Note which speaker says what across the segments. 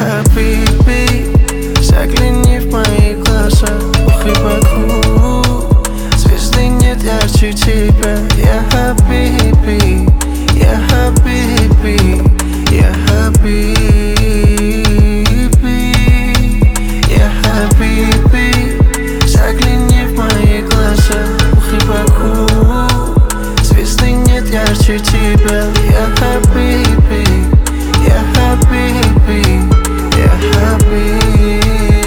Speaker 1: хабиби, загляни в мои глаза. Ох и Баку, звезды нет ярче тебя. Я хабиби, я хабиби, я хабиби, я хабиби, загляни в мои глаза. Ох и Баку, звезды нет ярче тебя. Я хабиби, я хабиби, я хабиби.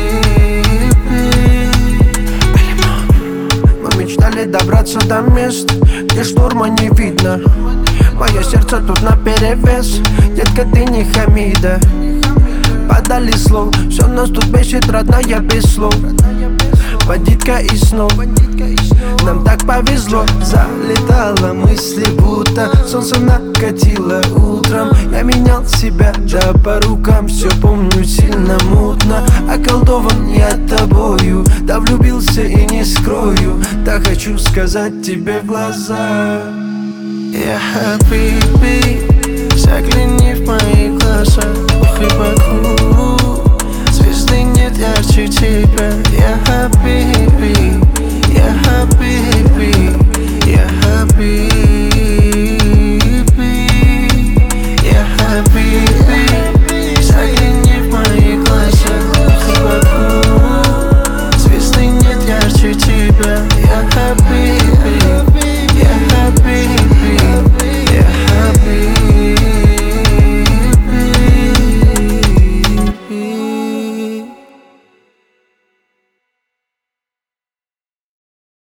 Speaker 1: Мы мечтали добраться до места, где шторма не видно. Мое сердце тут наперевес, детка, ты не Хамида. Подали слов, все нас тут бесит, родная, без слов. Водитка и снов, нам так повезло. Залетала мысли, будто солнце накатило утром. Я менял себя, да по рукам все помню сильно мутно. Околдован я тобою, да влюбился и не скрою. Так хочу сказать тебе в глаза. Я хабиби, загляни